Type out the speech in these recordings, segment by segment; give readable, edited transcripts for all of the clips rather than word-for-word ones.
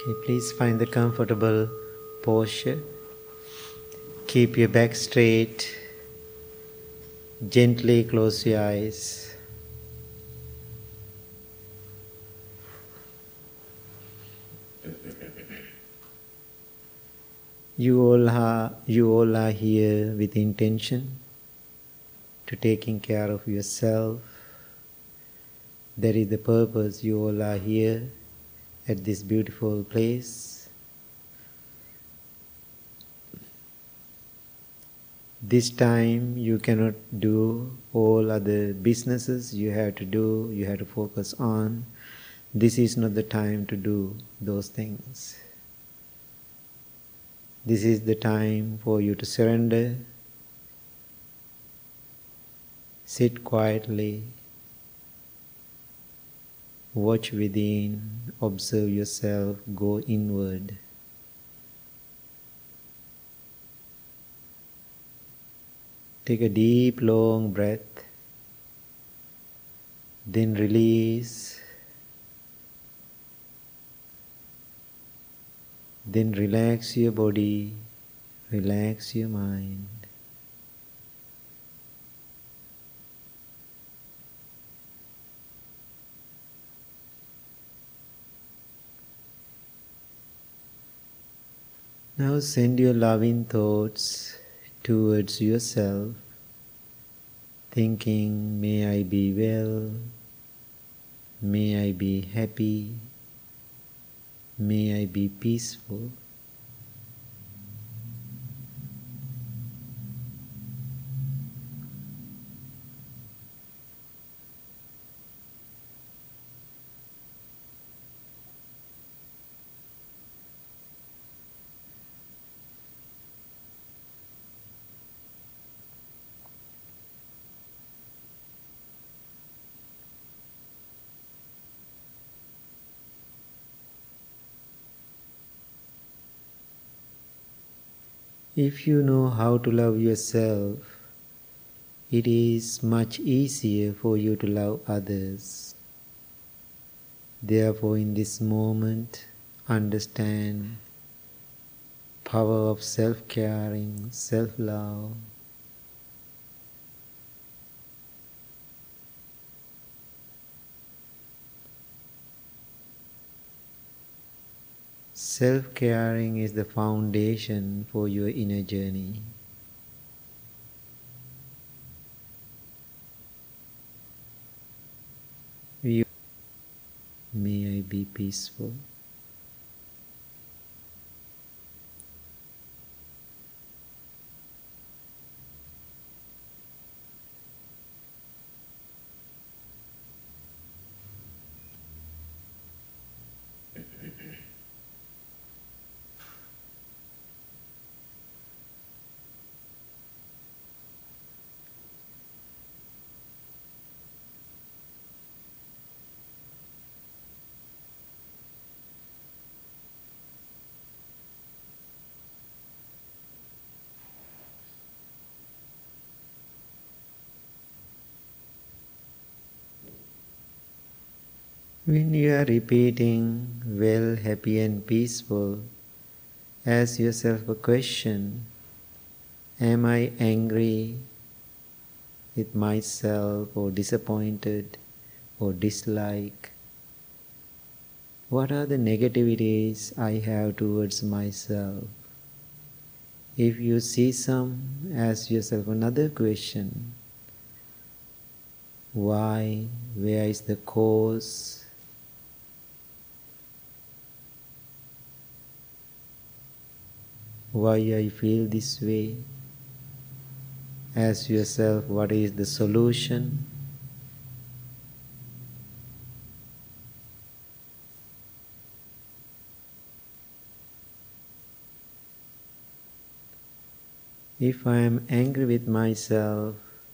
Please find the comfortable posture. Keep your back straight. Gently close your eyes. You all are here with intention to taking care of yourself. That is the purpose. You all are here at this beautiful place. This time you cannot do all other businesses you have to do, you have to focus on. This is not the time to do those things. This is the time for you to surrender. Sit quietly. Watch within. Observe yourself. Go inward. Take a deep, long breath. Then release. Then relax your body. Relax your mind. Now send your loving thoughts towards yourself, thinking, may I be well, may I be happy, may I be peaceful. If you know how to love yourself, it is much easier for you to love others. Therefore, in this moment, understand power of self-caring, self-love. Self-caring is the foundation for your inner journey. May I be peaceful. When you are repeating well, happy and peaceful, ask yourself a question. Am I angry with myself or disappointed or dislike? What are the negativities I have towards myself? If you see some, ask yourself another question. Why? Where is the cause? Why I feel this way? Ask yourself, what is the solution? If I am angry with myself,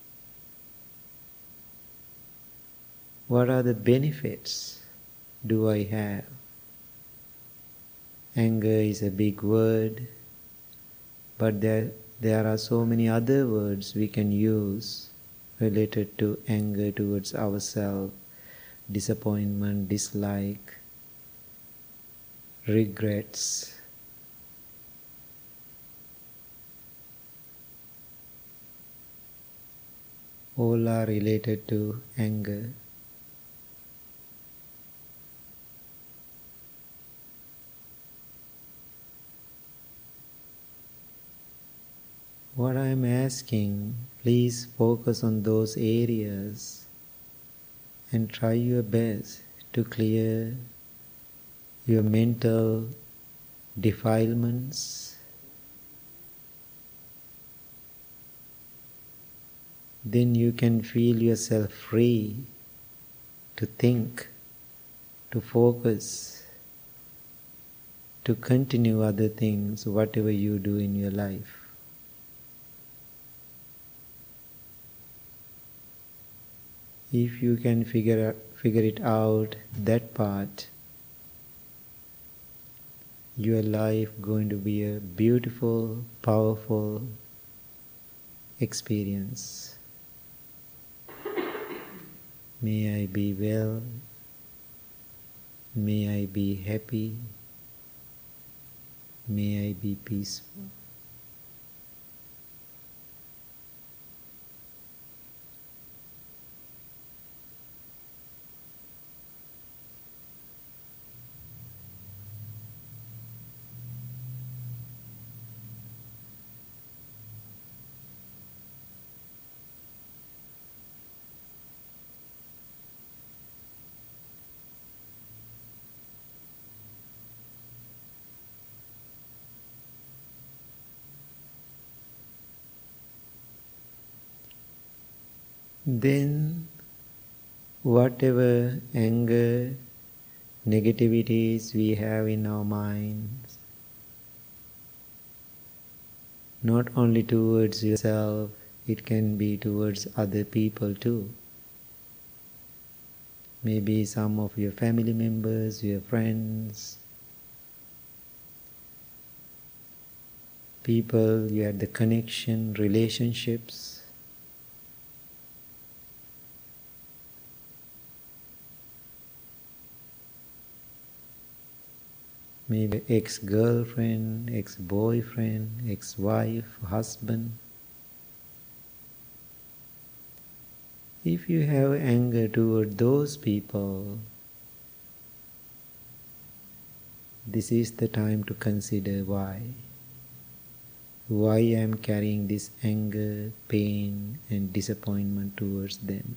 what are the benefits do I have? Anger is a big word, but there are so many other words we can use related to anger towards ourselves, disappointment, dislike. regrets, all are related to anger. What I am asking, please focus on those areas and try your best to clear your mental defilements. Then you can feel yourself free to think, to focus, to continue other things, whatever you do in your life. If you can figure it out, that part, your life going to be a beautiful, powerful experience. May I be well, may I be happy, may I be peaceful. Then whatever anger, negativities we have in our minds, not only towards yourself, it can be towards other people too. Maybe some of your family members, your friends, people you had the connection, relationships. Maybe ex-girlfriend, ex-boyfriend, ex-wife, husband. If you have anger toward those people, this is the time to consider why. Why I am carrying this anger, pain and disappointment towards them.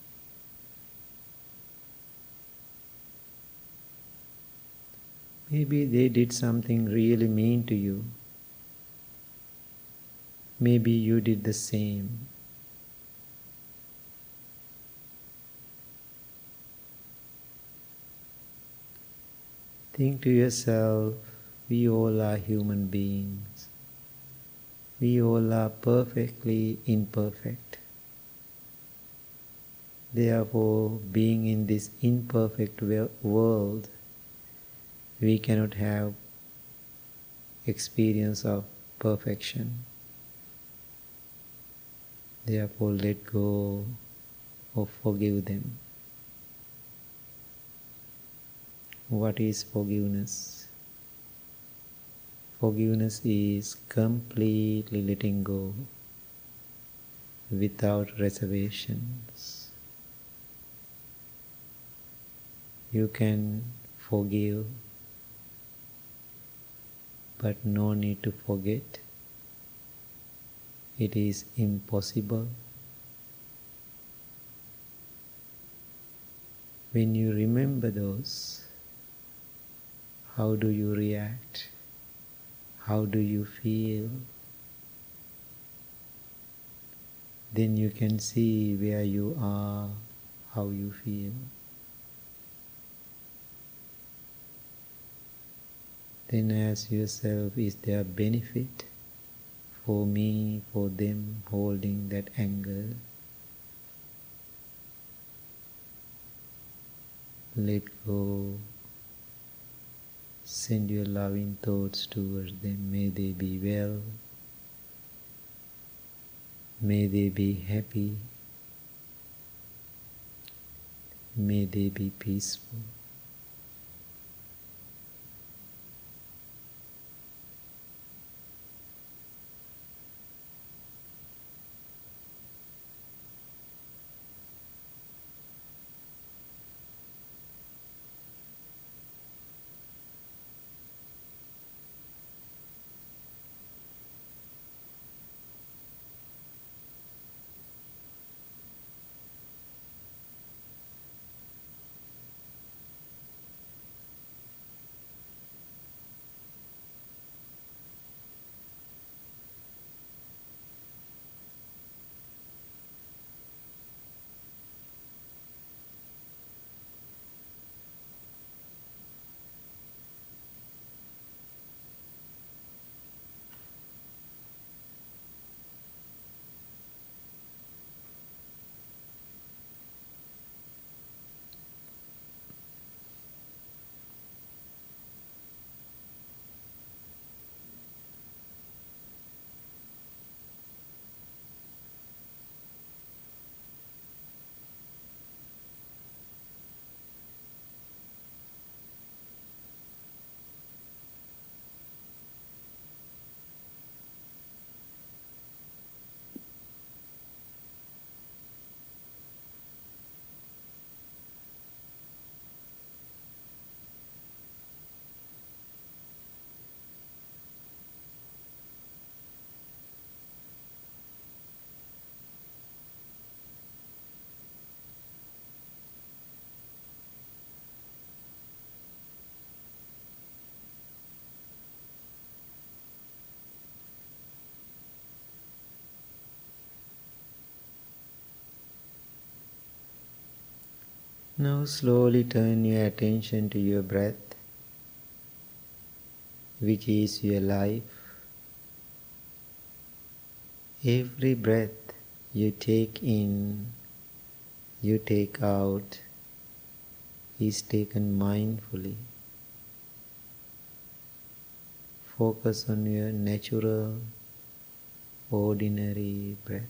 Maybe they did something really mean to you. Maybe you did the same. Think to yourself, we all are human beings. We all are perfectly imperfect. Therefore, being in this imperfect world, we cannot have experience of perfection. Therefore, let go or forgive them. What is forgiveness? Forgiveness is completely letting go without reservations. You can forgive, but no need to forget. It is impossible. When you remember those, how do you react? How do you feel? Then you can see where you are, how you feel. Then ask yourself, is there benefit for me, for them holding that anger? Let go. Send your loving thoughts towards them. May they be well. May they be happy. May they be peaceful. Now slowly turn your attention to your breath, which is your life. Every breath you take in, you take out, is taken mindfully. Focus on your natural, ordinary breath.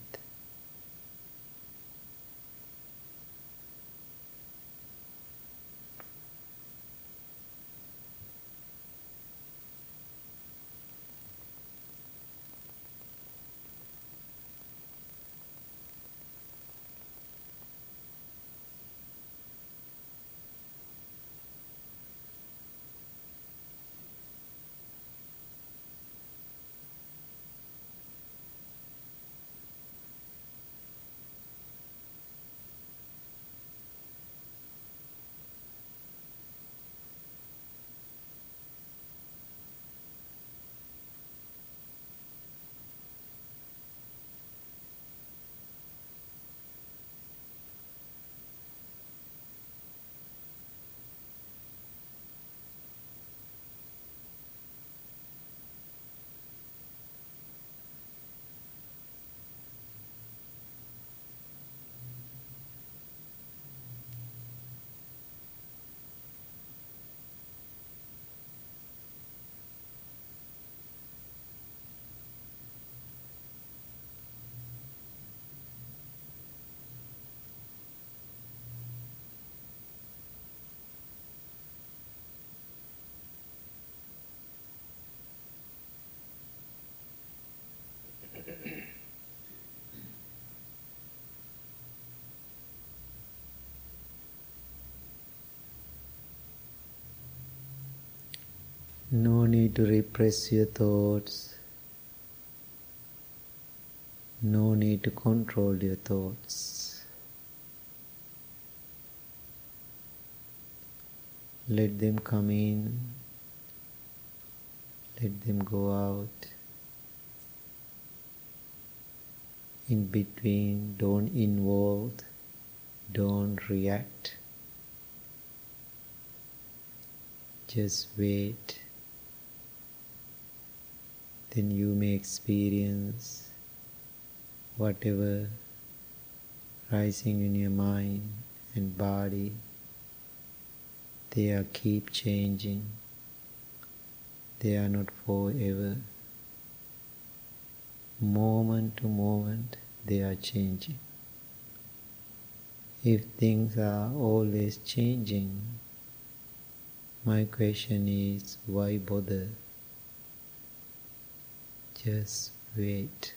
No need to repress your thoughts. No need to control your thoughts. Let them come in. Let them go out. In between, don't involve. Don't react. Just wait. Then you may experience whatever rising in your mind and body. They are keep changing. They are not forever. Moment to moment, they are changing. If things are always changing, my question is, why bother? Just wait.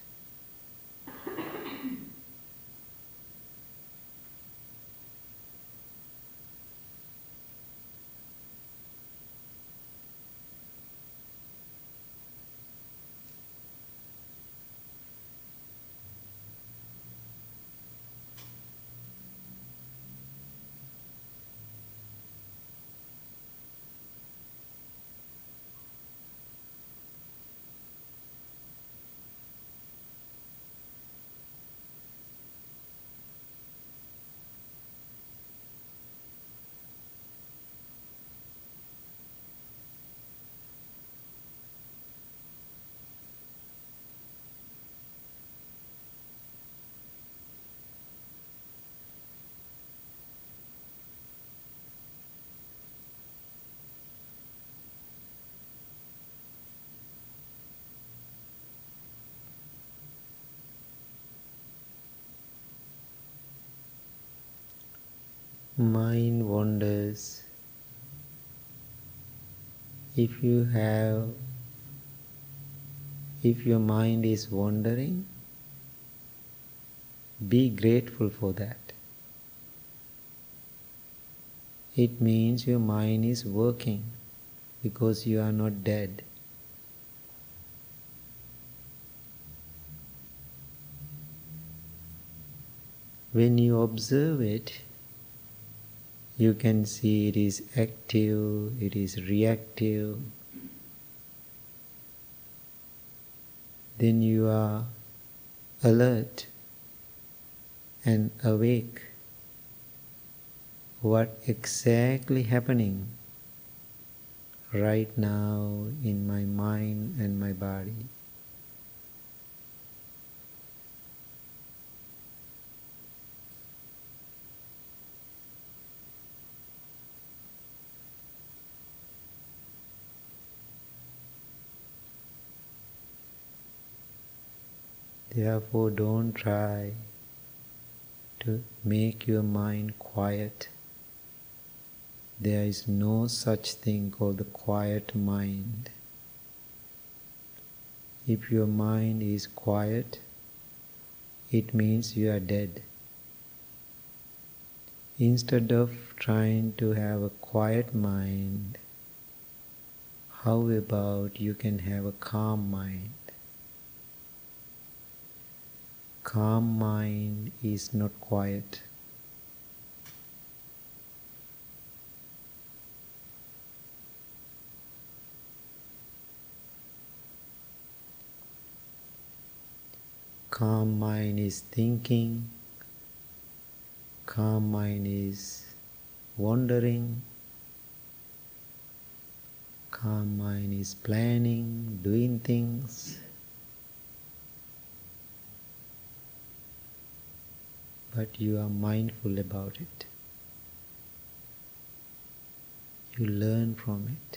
Mind wanders. If your mind is wandering, be grateful for that. It means your mind is working because you are not dead. When you observe it, you can see it is active, it is reactive. Then you are alert and awake what exactly happening right now in my mind and my body. Therefore, don't try to make your mind quiet. There is no such thing called the quiet mind. If your mind is quiet, it means you are dead. Instead of trying to have a quiet mind, how about you can have a calm mind? Calm mind is not quiet. Calm mind is thinking. Calm mind is wandering. Calm mind is planning, doing things. But you are mindful about it. You learn from it.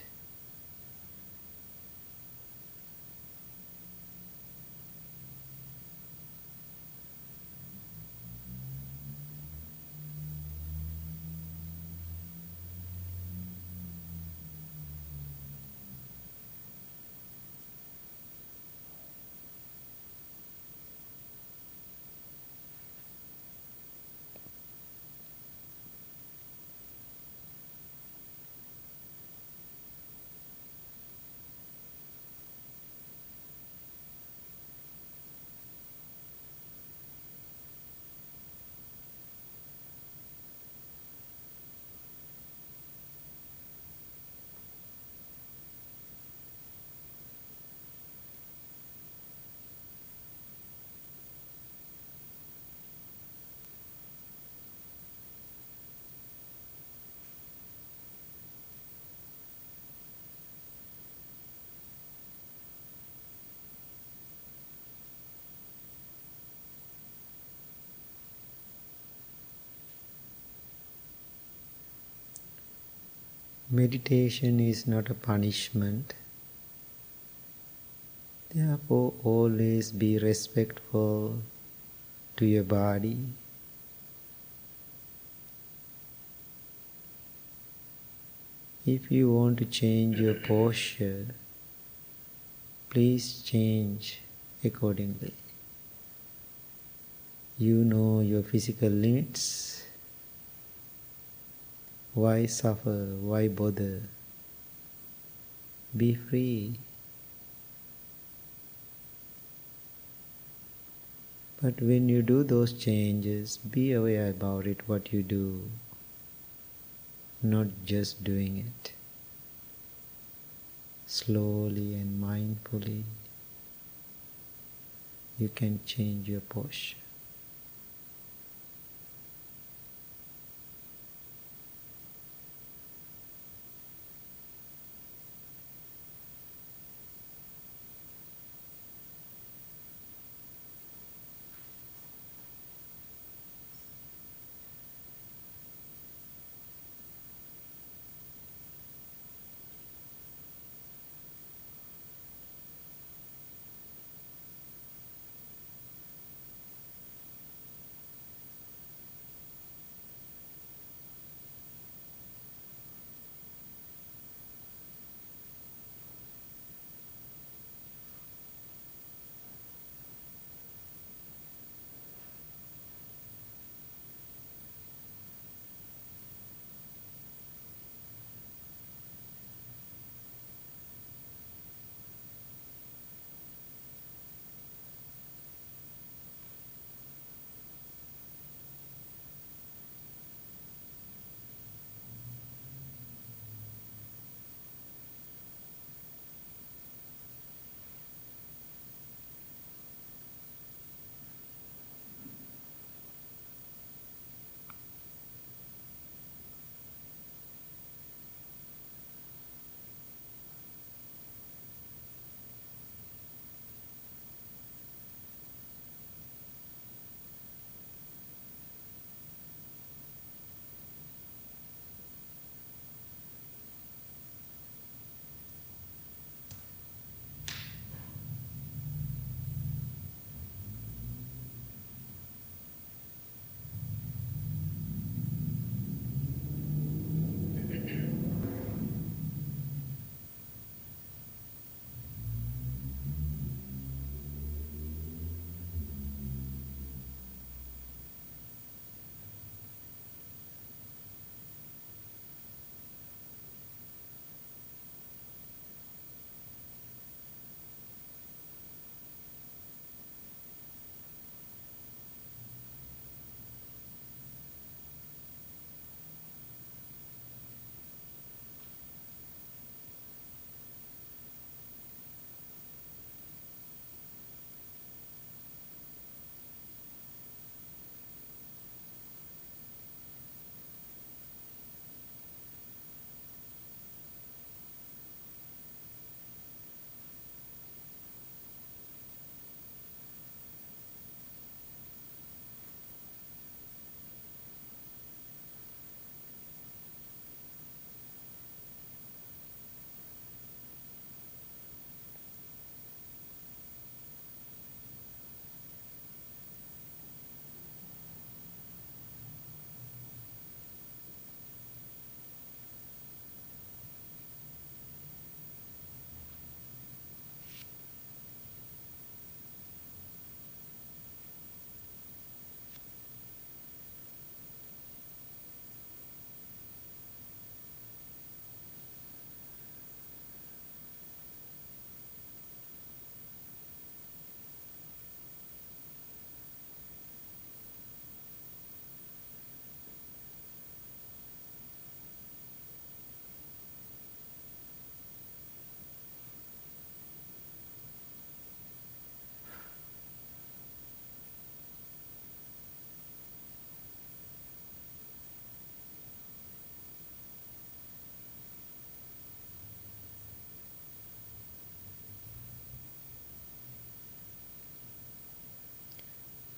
Meditation is not a punishment. Therefore, always be respectful to your body. If you want to change your posture, please change accordingly. You know your physical limits. Why suffer? Why bother? Be free. But when you do those changes, be aware about it, what you do, not just doing it. Slowly and mindfully, you can change your posture.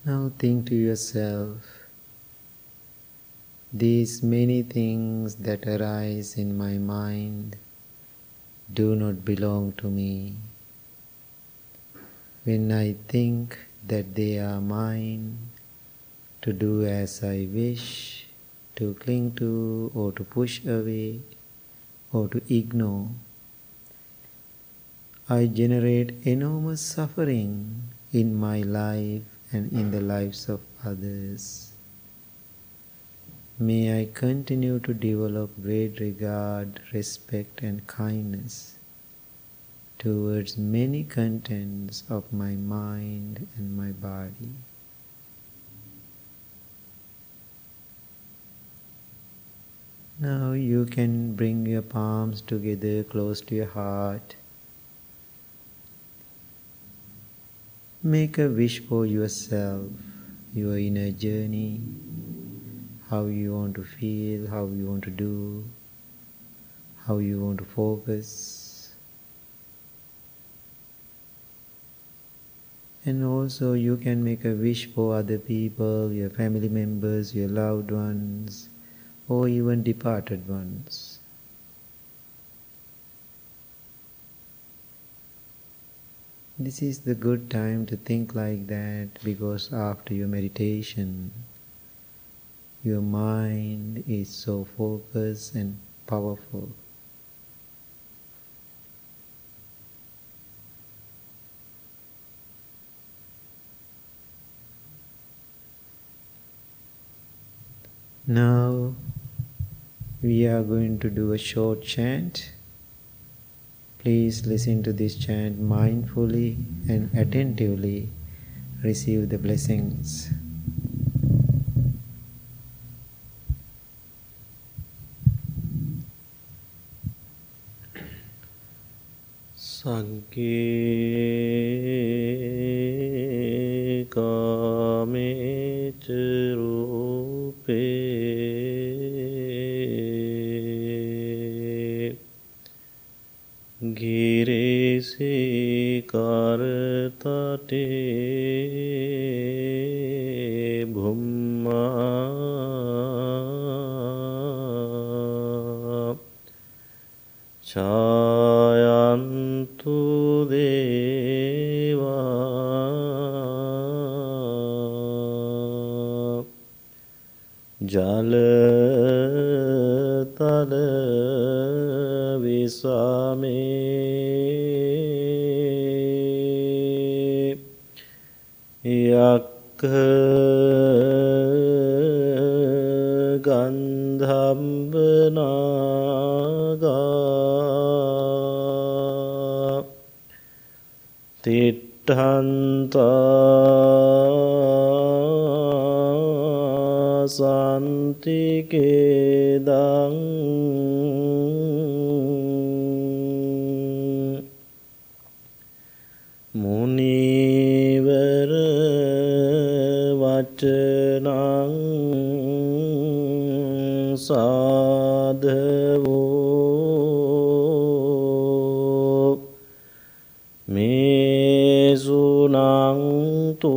Now think to yourself, these many things that arise in my mind do not belong to me. When I think that they are mine, to do as I wish, to cling to or to push away or to ignore, I generate enormous suffering in my life and in the lives of others. May I continue to develop great regard, respect and kindness towards many contents of my mind and my body. Now you can bring your palms together close to your heart. Make a wish for yourself, your inner journey, how you want to feel, how you want to do, how you want to focus. And also you can make a wish for other people, your family members, your loved ones, or even departed ones. This is the good time to think like that, because after your meditation, your mind is so focused and powerful. Now we are going to do a short chant. Please listen to this chant mindfully and attentively. Receive the blessings. Sagge kamecha rupe girese kartate bhumma Chayantu deva Jalatala visame Yakha gandhambanaga Tittanta santikedang munivara vacanang sadhavo mesunang tu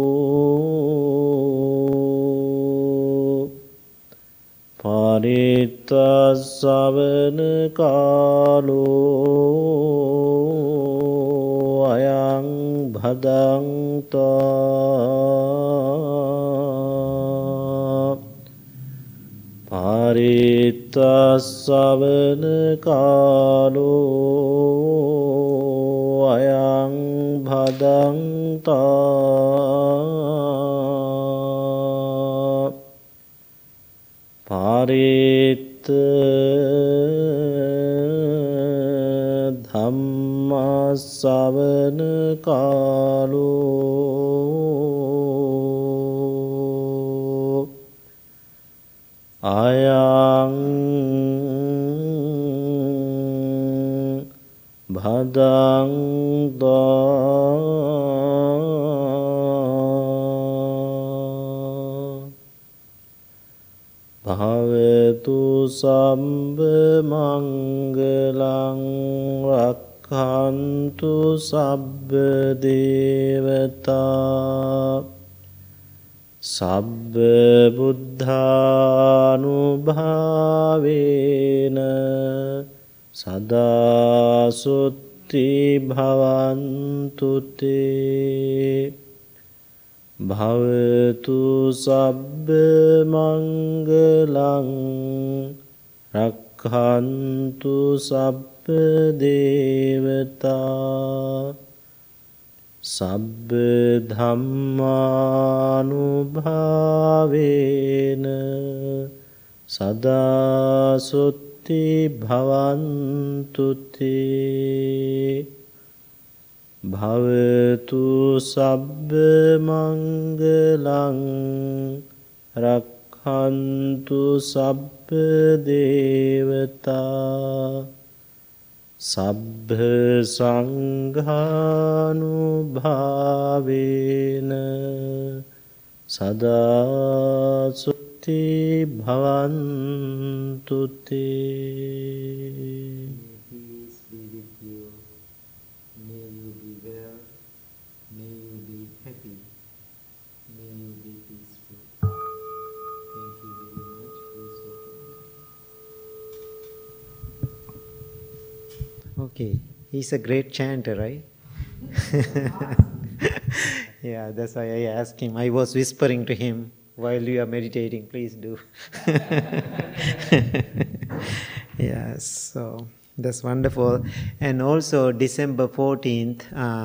Paritasavana kalo ayang bhadangta Paritasavana kalo ayang bhadangta Parita dhamma savana kalo ayang bhadangta Bhavetu sambha mangalang rakhantu sabba devata සබ්බ බුද්ධානුභාවේන සදාසුත්ති භවන්තු තේ භවතු සබ්බ මංගලං රක්ඛන්තු සබ්බ දේවතා සබ්බ ධම්මානුභාවේන සදාසුත්ති භවන්තු තේ භවතු සබ්බ මංගලං රක්ඛන්තු සබ්බ දේවතා සබ්බ සංඝානුභාවේන සදාසුත්ති භවන්තු තේ. Peace be with you. May you be well. May you be happy. May you be peaceful. Thank you very much for supporting. Okay, he's a great chanter, right? Yeah, that's why I asked him. I was whispering to him while you are meditating, please do. Yes, so that's wonderful. And also December 14th,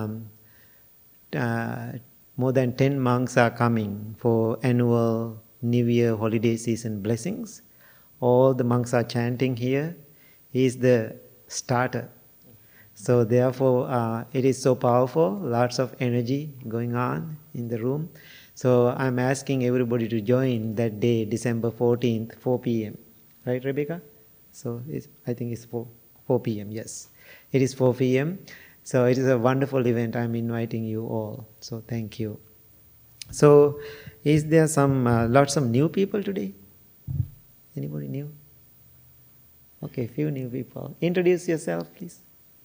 more than 10 monks are coming for annual New Year holiday season blessings. All the monks are chanting here. He is the starter. So therefore, it is so powerful, lots of energy going on in the room. So I'm asking everybody to join that day, December 14th, 4 p.m. Right, Rebecca? So I think it's 4 p.m., yes. It is 4 p.m. So it is a wonderful event. I'm inviting you all. So thank you. So is there some lots of new people today? Anybody new? Okay, few new people. Introduce yourself, please.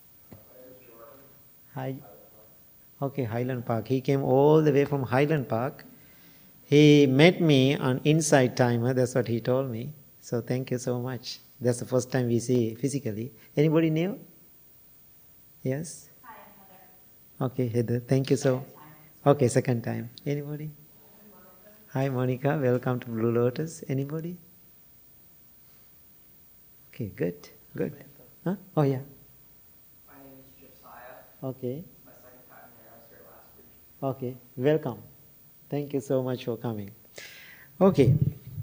Hi. Okay, Highland Park. He came all the way from Highland Park. He met me on Insight Timer. That's what he told me. So thank you so much. That's the first time we see physically. Anybody new? Yes? Hi, I'm Heather. Okay, Heather. Thank you so. Okay, second time. Anybody? Hi, Monica. Welcome to Blue Lotus. Anybody? Okay, good. Good. Huh? Oh, yeah. My name is Josiah. Okay. It's my second time here. I was here last week. Okay, welcome. Thank you so much for coming. Okay.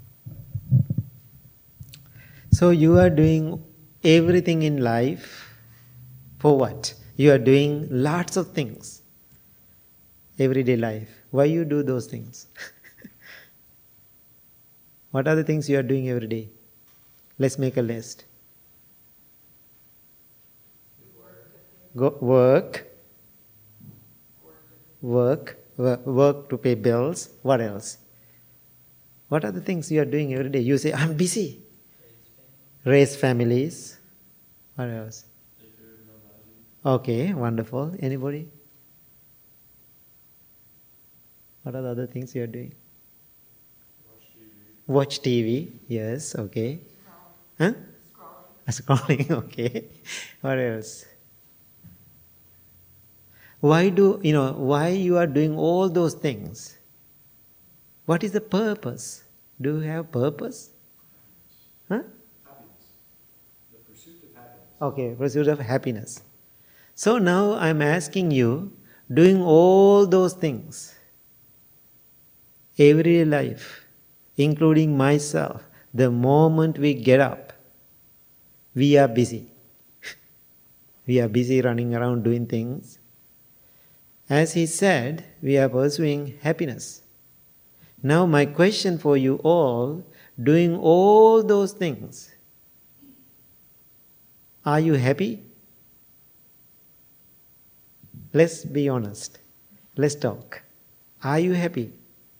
So you are doing everything in life for what? You are doing lots of things. Everyday life. Why you do those things? What are the things you are doing every day? Let's make a list. Work to pay bills. What else? What are the things you are doing every day? You say, I'm busy. Raise families. What else? Okay, wonderful. Anybody? What are the other things you are doing? Watch TV. Yes, okay. Huh? Scrolling, okay. What else? Why you are doing all those things? What is the purpose? Do you have purpose? Huh? Happiness. The pursuit of happiness. Okay, pursuit of happiness. So now I'm asking you, doing all those things, everyday life, including myself, the moment we get up, we are busy. We are busy running around doing things. As he said, we are pursuing happiness. Now my question for you all, doing all those things, are you happy? Let's be honest. Let's talk. Are you happy?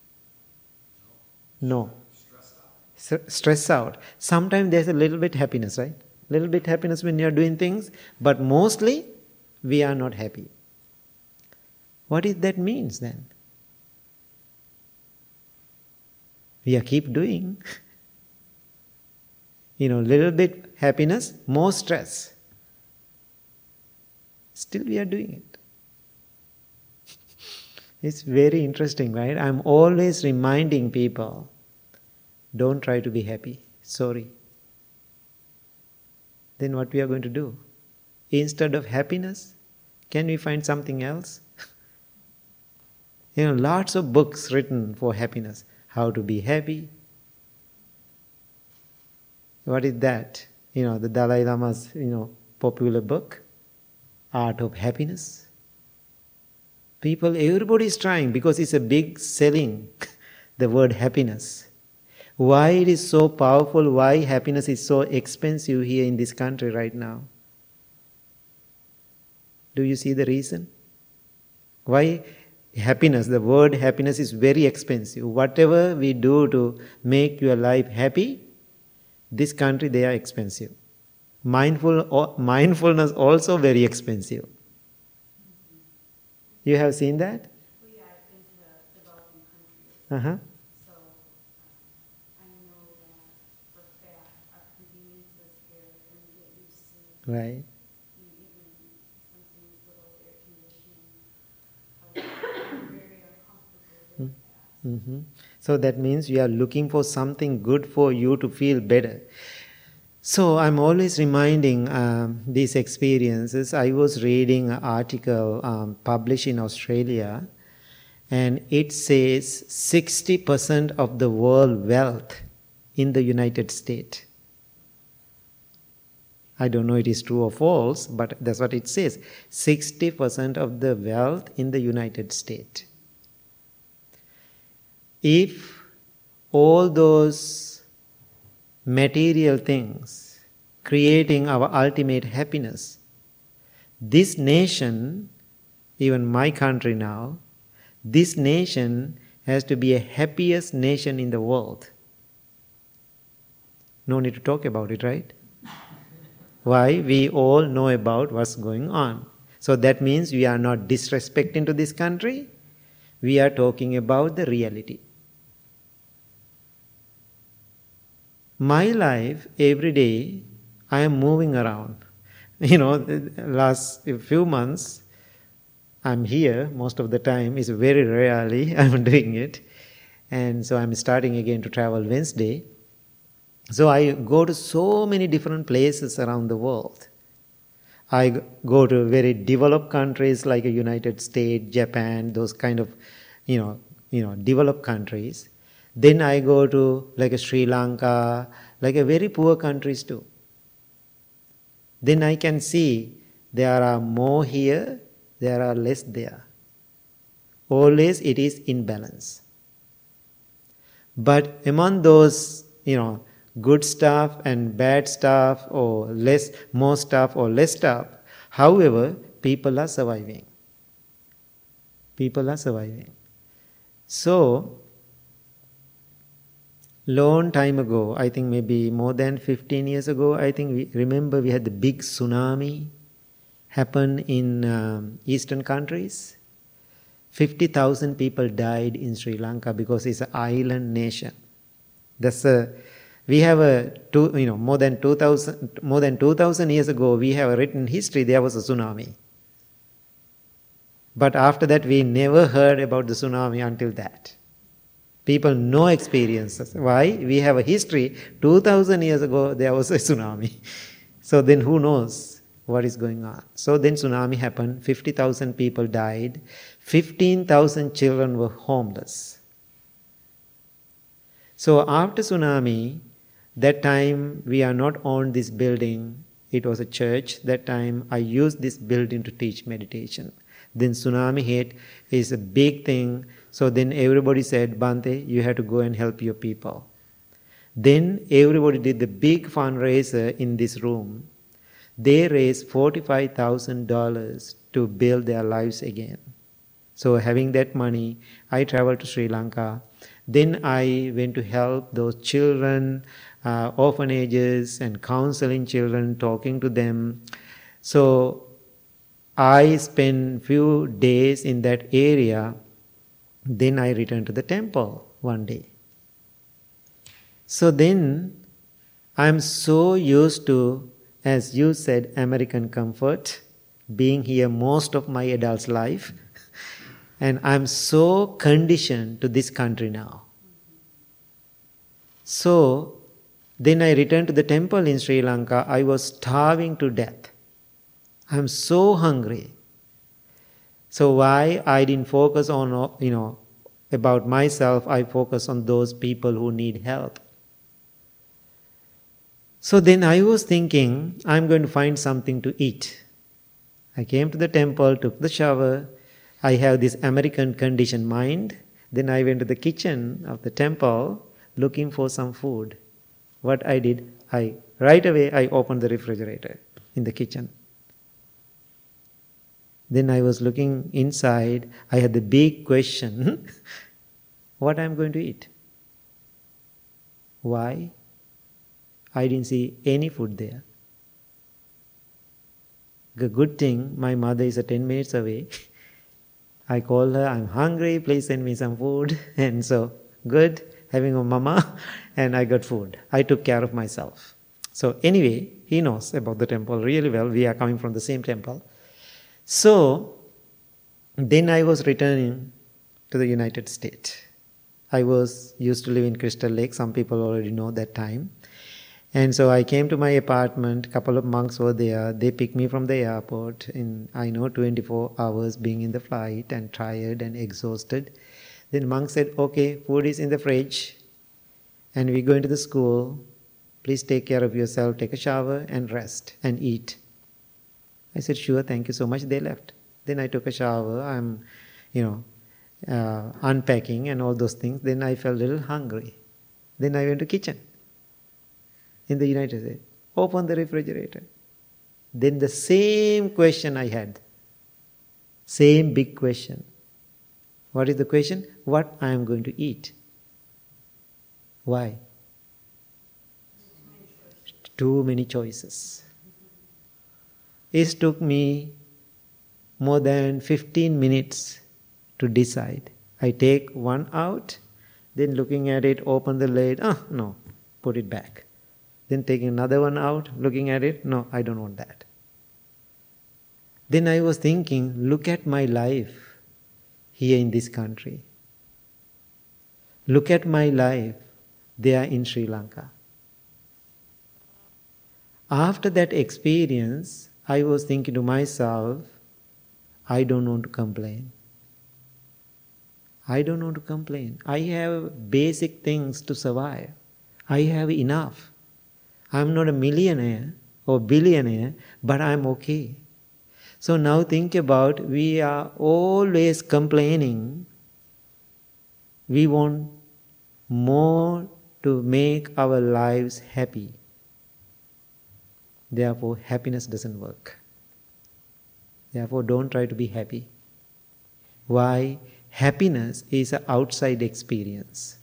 No. Stress out. Sometimes there's a little bit happiness, right? Little bit happiness when you're doing things, but mostly we are not happy. What is that means then? We are keep doing. Little bit happiness, more stress. Still we are doing it. It's very interesting, right? I'm always reminding people, don't try to be happy. Sorry. Then what we are going to do? Instead of happiness, can we find something else? Lots of books written for happiness. How to be happy. What is that? The Dalai Lama's, popular book, Art of Happiness. Everybody is trying because it's a big selling, the word happiness. Why it is so powerful, why happiness is so expensive here in this country right now? Do you see the reason? Why happiness, the word happiness is very expensive. Whatever we do to make your life happy, this country, they are expensive. Mindfulness also very expensive. You have seen that? Well, yeah, I've been to developing countries. Uh-huh. So I know that for a fact our conveniences here and we get used to Right. even something little air conditioning. Very uncomfortable, very fast. Mm-hmm. So that means you are looking for something good for you to feel better. So I'm always reminding these experiences. I was reading an article published in Australia, and it says 60% of the world wealth in the United States. I don't know it is true or false, but that's what it says. 60% of the wealth in the United States. If all those material things creating our ultimate happiness, this nation, even my country now, this nation has to be a happiest nation in the world. No need to talk about it, right? Why? We all know about what's going on. So that means we are not disrespecting to this country. We are talking about the reality. My life, every day, I am moving around. Last few months, I'm here most of the time. It's very rarely I'm doing it. And so I'm starting again to travel Wednesday. So I go to so many different places around the world. I go to very developed countries like the United States, Japan, those kind of, developed countries. Then I go to like a Sri Lanka, like a very poor countries too. Then I can see there are more here, there are less there. Always it is in balance. But among those, good stuff and bad stuff or more stuff or less stuff, however, people are surviving. People are surviving. So, long time ago, I think maybe more than 15 years ago, I think we had the big tsunami happen in eastern countries. 50,000 people died in Sri Lanka because it's an island nation. We have more than 2,000 years ago, we have a written history, there was a tsunami. But after that, we never heard about the tsunami until that. People no experiences. Why? We have a history. 2,000 years ago, there was a tsunami. So then who knows what is going on? So then tsunami happened. 50,000 people died. 15,000 children were homeless. So after tsunami, that time we are not on this building. It was a church. That time I used this building to teach meditation. Then tsunami hit. Is a big thing. So then everybody said, Bhante, you have to go and help your people. Then everybody did the big fundraiser in this room. They raised $45,000 to build their lives again. So having that money, I traveled to Sri Lanka. Then I went to help those children, orphanages and counseling children, talking to them. So I spent few days in that area. Then I returned to the temple one day. So then, I'm so used to, as you said, American comfort, being here most of my adult life, and I'm so conditioned to this country now. So, then I returned to the temple in Sri Lanka. I was starving to death. I'm so hungry. So why I didn't focus on, about myself, I focus on those people who need help. So then I was thinking, I'm going to find something to eat. I came to the temple, took the shower. I have this American conditioned mind. Then I went to the kitchen of the temple looking for some food. What I did, right away I opened the refrigerator in the kitchen. Then I was looking inside. I had the big question, what I'm going to eat? Why? I didn't see any food there. The good thing, my mother is 10 minutes away. I called her, I'm hungry, please send me some food. And so, good, having a mama, and I got food. I took care of myself. So anyway, he knows about the temple really well. We are coming from the same temple. So, then I was returning to the United States. I was used to live in Crystal Lake. Some people already know that time. And so I came to my apartment. A couple of monks were there. They picked me from the airport in, 24 hours being in the flight and tired and exhausted. Then monk said, okay, food is in the fridge and we're going to the school. Please take care of yourself, take a shower and rest and eat. I said, sure, thank you so much. They left. Then I took a shower. I'm, unpacking and all those things. Then I felt a little hungry. Then I went to kitchen in the United States. Opened the refrigerator. Then the same question I had. Same big question. What is the question? What I am going to eat. Why? Too many choices. It took me more than 15 minutes to decide. I take one out, then looking at it, open the lid, no, put it back. Then taking another one out, looking at it, no, I don't want that. Then I was thinking, look at my life here in this country. Look at my life there in Sri Lanka. After that experience, I was thinking to myself, I don't want to complain. I don't want to complain. I have basic things to survive. I have enough. I'm not a millionaire or billionaire, but I'm okay. So now think about, we are always complaining. We want more to make our lives happy. Therefore, happiness doesn't work. Therefore, don't try to be happy. Why? Happiness is an outside experience.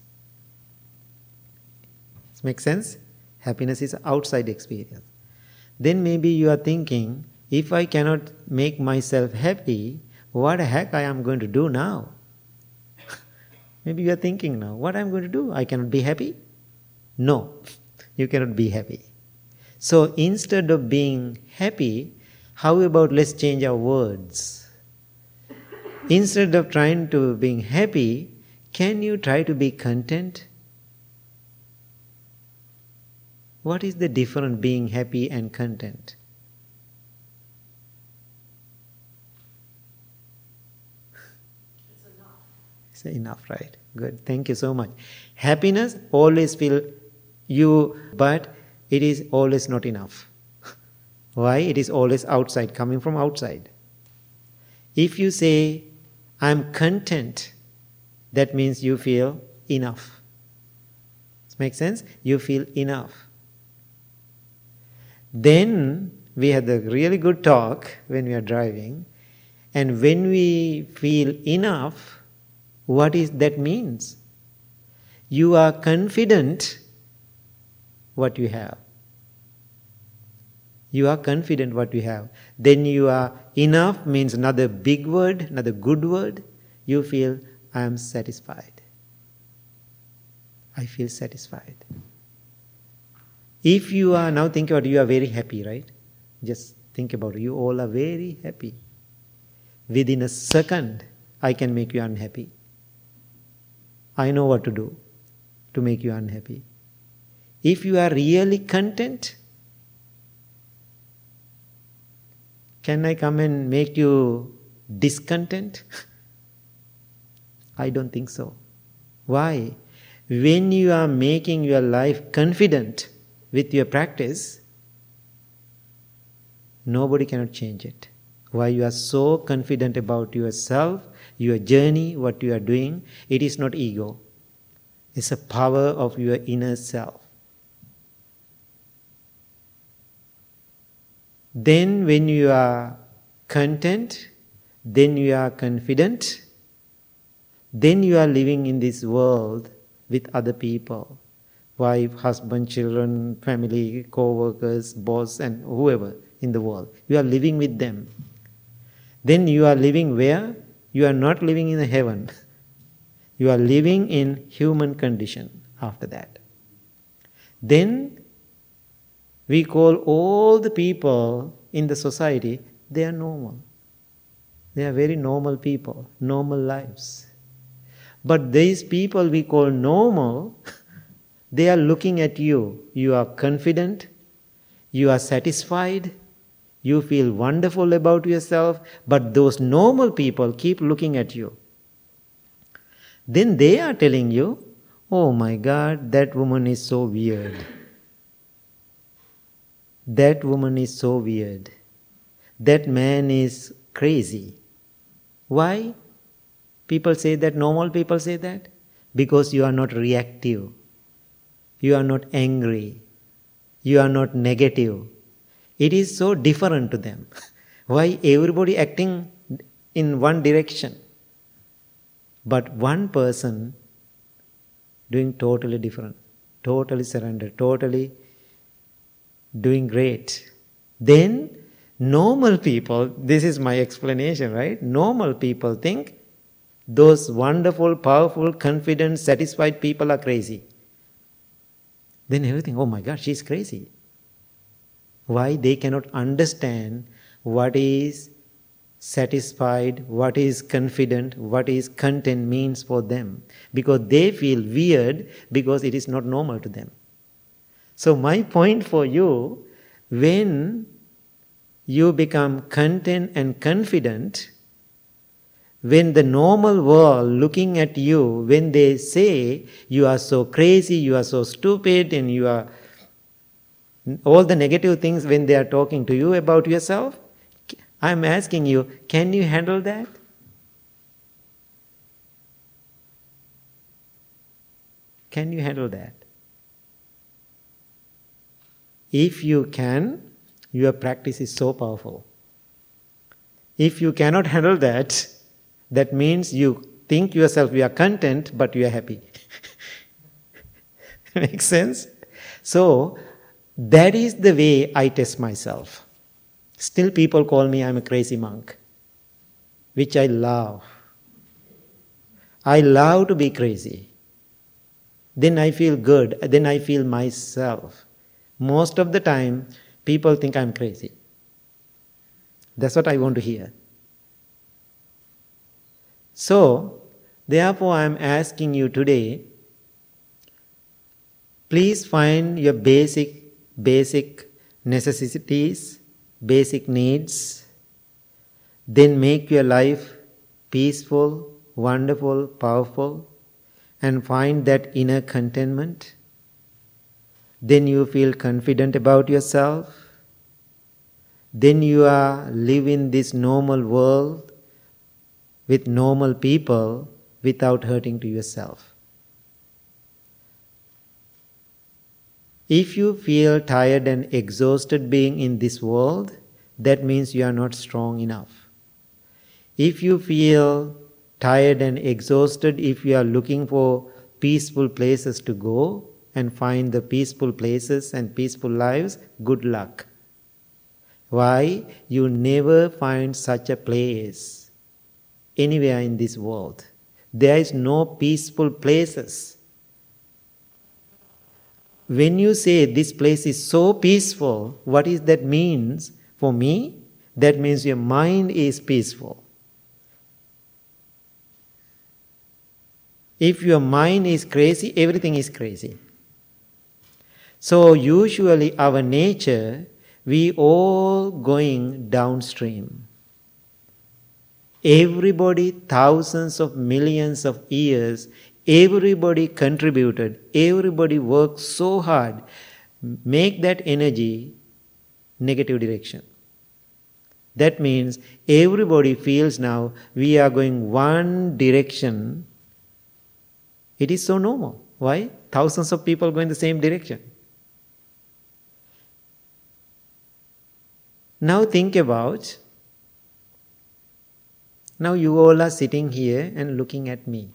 Does it make sense? Happiness is an outside experience. Then maybe you are thinking, if I cannot make myself happy, what the heck I am going to do now? Maybe you are thinking now, what I am going to do? I cannot be happy? No, you cannot be happy. So instead of being happy, how about let's change our words? Instead of trying to being happy, can you try to be content? What is the difference being happy and content? It's enough. It's enough, right? Good. Thank you so much. Happiness always feel you, but it is always not enough. Why? It is always outside, coming from outside. If you say, I'm content, that means you feel enough. Does it make sense? You feel enough. Then we had a really good talk when we are driving, and when we feel enough, what is that means? You are confident what you have. You are confident what you have. Then you are enough means another big word, another good word. You feel, I am satisfied. I feel satisfied. If you are, now think about it, you are very happy, right? Just think about it. You all are very happy. Within a second, I can make you unhappy. I know what to do to make you unhappy. If you are really content, can I come and make you discontent? I don't think so. Why? When you are making your life confident with your practice, nobody cannot change it. Why you are so confident about yourself, your journey, what you are doing, it is not ego. It's a power of your inner self. Then when you are content, then you are confident, then you are living in this world with other people. Wife, husband, children, family, co-workers, boss and whoever in the world. You are living with them. Then you are living where? You are not living in the heaven. You are living in human condition after that. Then we call all the people in the society, they are normal. They are very normal people, normal lives. But these people we call normal, they are looking at you. You are confident, you are satisfied, you feel wonderful about yourself, but those normal people keep looking at you. Then they are telling you, oh my God, that woman is so weird. That woman is so weird. That man is crazy. Why? People say that, normal people say that? Because you are not reactive. You are not angry. You are not negative. It is so different to them. Why? Everybody acting in one direction. But one person doing totally different, totally surrendered, totally doing great. Then normal people, this is my explanation, right? Normal people think those wonderful, powerful, confident, satisfied people are crazy. Then everything, oh my God, she's crazy. Why? They cannot understand what is satisfied, what is confident, what is content means for them. Because they feel weird because it is not normal to them. So my point for you, when you become content and confident, when the normal world looking at you, when they say you are so crazy, you are so stupid, and you are all the negative things when they are talking to you about yourself, I am asking you, can you handle that? Can you handle that? If you can, your practice is so powerful. If you cannot handle that, that means you think yourself you are content, but you are happy. Makes sense? So, that is the way I test myself. Still people call me I'm a crazy monk, which I love. I love to be crazy. Then I feel good, then I feel myself. Most of the time, people think I'm crazy. That's what I want to hear. So, therefore I am asking you today, please find your basic necessities, basic needs, then make your life peaceful, wonderful, powerful, and find that inner contentment. Then you feel confident about yourself. Then you are live in this normal world with normal people without hurting to yourself. If you feel tired and exhausted being in this world, that means you are not strong enough. If you feel tired and exhausted, if you are looking for peaceful places to go and find the peaceful places and peaceful lives, good luck. Why? You never find such a place anywhere in this world. There is no peaceful places. when you say this place is so peaceful, what is that means for me? That means your mind is peaceful. If your mind is crazy, everything is crazy. So usually our nature, we all going downstream. Everybody, thousands of millions of years, everybody contributed, everybody worked so hard, make that energy negative direction. That means everybody feels now we are going one direction. It is so normal. Why? Thousands of people go in the same direction. Now think about, now you all are sitting here and looking at me.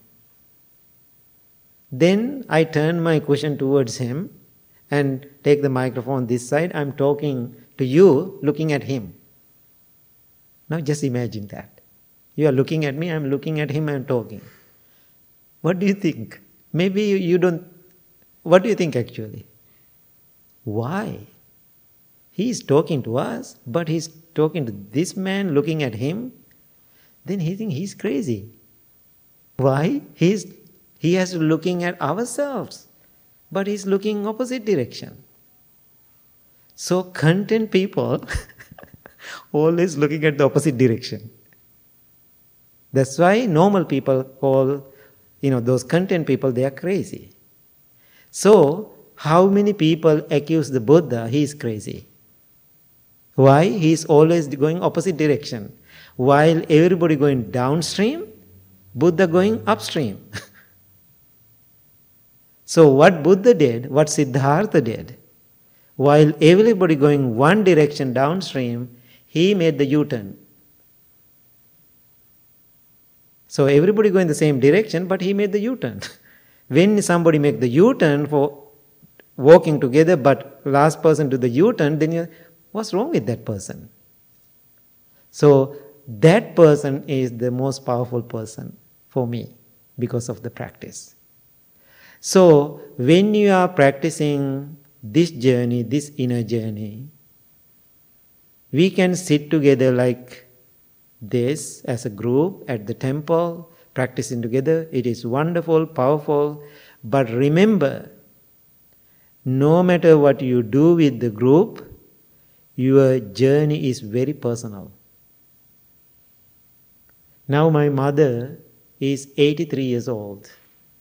Then I turn my question towards him and take the microphone this side. I'm talking to you, looking at him. Now just imagine that. You are looking at me, I'm looking at him, I'm talking. What do you think? Maybe you don't... What do you think actually? Why? He is talking to us, but he's talking to this man, looking at him. Then he thinks he's crazy. Why? He has to looking at ourselves, but he's looking opposite direction. So content people always looking at the opposite direction. That's why normal people call, those content people, they are crazy. So how many people accuse the Buddha he is crazy? Why? He is always going opposite direction. While everybody going downstream, Buddha going upstream. So what Buddha did, what Siddhartha did, while everybody going one direction downstream, he made the U-turn. So everybody going the same direction, but he made the U-turn. When somebody make the U-turn for walking together, but last person do the U-turn, then what's wrong with that person? So that person is the most powerful person for me because of the practice. So when you are practicing this journey, this inner journey, we can sit together like this as a group at the temple, practicing together. It is wonderful, powerful. But remember, no matter what you do with the group, your journey is very personal. Now my mother is 83 years old.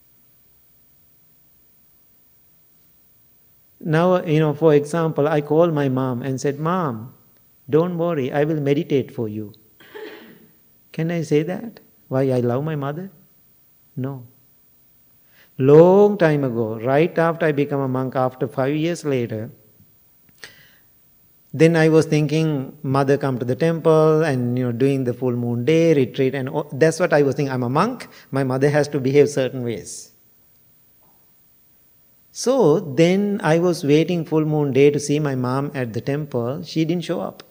Now, for example, I called my mom and said, "Mom, don't worry, I will meditate for you." Can I say that? Why I love my mother? No. Long time ago, right after I became a monk, after 5 years later, then I was thinking, mother come to the temple and doing the full moon day retreat, and that's what I was thinking. I'm a monk, my mother has to behave certain ways. So then I was waiting full moon day to see my mom at the temple. She didn't show up.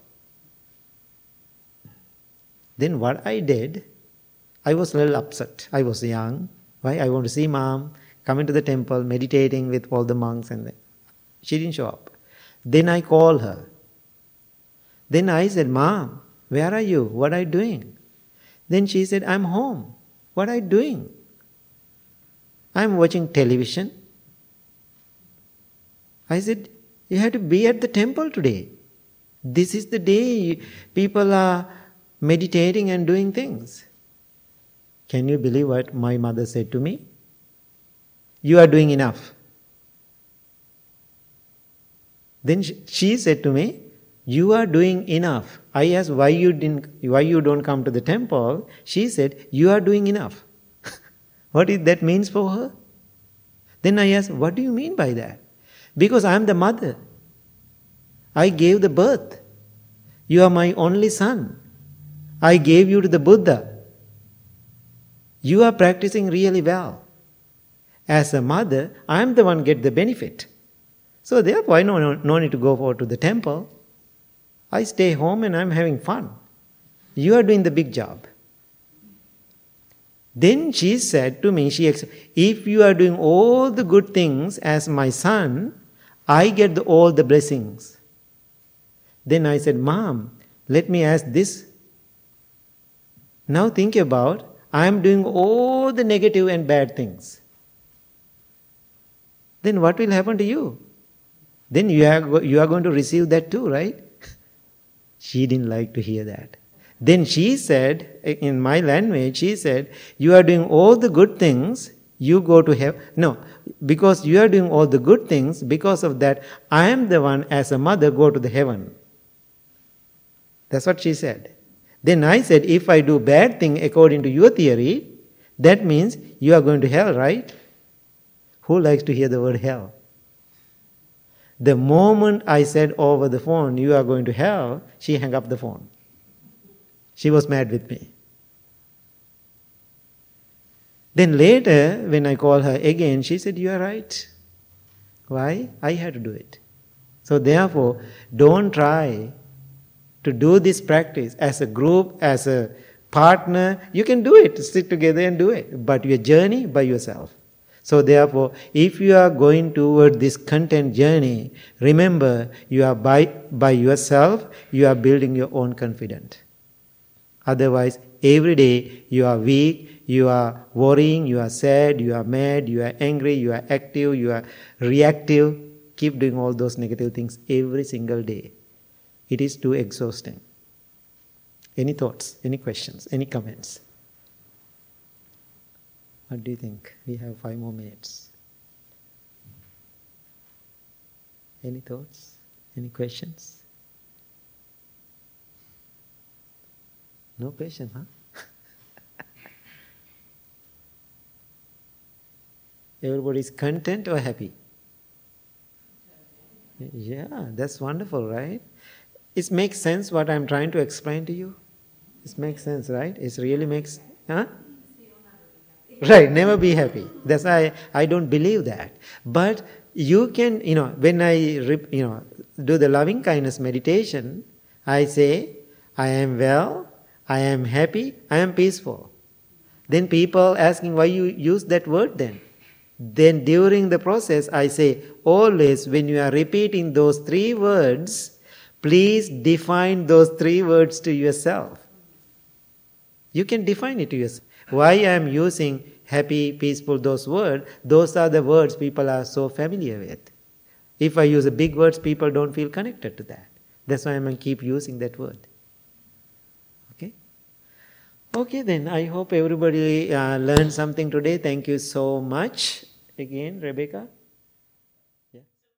Then what I did, I was a little upset. I was young. Why? I want to see mom coming to the temple, meditating with all the monks, and she didn't show up. Then I called her. Then I said, "Mom, where are you? What are you doing?" Then she said, "I'm home." "What are you doing?" "I'm watching television." I said, "You have to be at the temple today. This is the day people are meditating and doing things." Can you believe what my mother said to me? "You are doing enough." Then she said to me, "You are doing enough." I asked why you don't come to the temple. She said, "You are doing enough." What did that means for her? Then I asked, "What do you mean by that?" "Because I am the mother. I gave the birth. You are my only son. I gave you to the Buddha. You are practicing really well. As a mother, I am the one get the benefit. So therefore, I no need to go forward to the temple. I stay home and I am having fun. You are doing the big job." Then she said to me, if you are doing all the good things as my son, I get all the blessings. Then I said, Mom, let me ask this. Now think about, I am doing all the negative and bad things. Then what will happen to you? Then you are going to receive that too, right? She didn't like to hear that. Then she said, in my language, she said, you are doing all the good things, you go to heaven. No, because you are doing all the good things, because of that, I am the one as a mother go to the heaven. That's what she said. Then I said, if I do bad thing according to your theory, that means you are going to hell, right? Who likes to hear the word hell? The moment I said over the phone, you are going to hell, she hung up the phone. She was mad with me. Then later, when I called her again, she said, you are right. Why? I had to do it. So therefore, don't try to do this practice as a group, as a partner. You can do it, sit together and do it. But your journey by yourself. So therefore, if you are going toward this content journey, remember, you are by yourself, you are building your own confidence. Otherwise, every day you are weak, you are worrying, you are sad, you are mad, you are angry, you are active, you are reactive. Keep doing all those negative things every single day. It is too exhausting. Any thoughts, any questions, any comments? What do you think? We have 5 more minutes. Any thoughts? Any questions? No question, huh? Everybody is content or happy? Yeah, that's wonderful, right? It makes sense what I'm trying to explain to you. It makes sense, right? It really makes, huh? Right, never be happy. That's why I don't believe that. But you can, when I do the loving kindness meditation, I say, I am well, I am happy, I am peaceful. Then people asking why you use that word then. Then during the process I say, always when you are repeating those 3 words, please define those 3 words to yourself. You can define it to yourself. Why I am using happy, peaceful, those words, those are the words people are so familiar with. If I use a big words, people don't feel connected to that. That's why I'm going to keep using that word. Okay? Okay then, I hope everybody learned something today. Thank you so much. Again, Rebecca.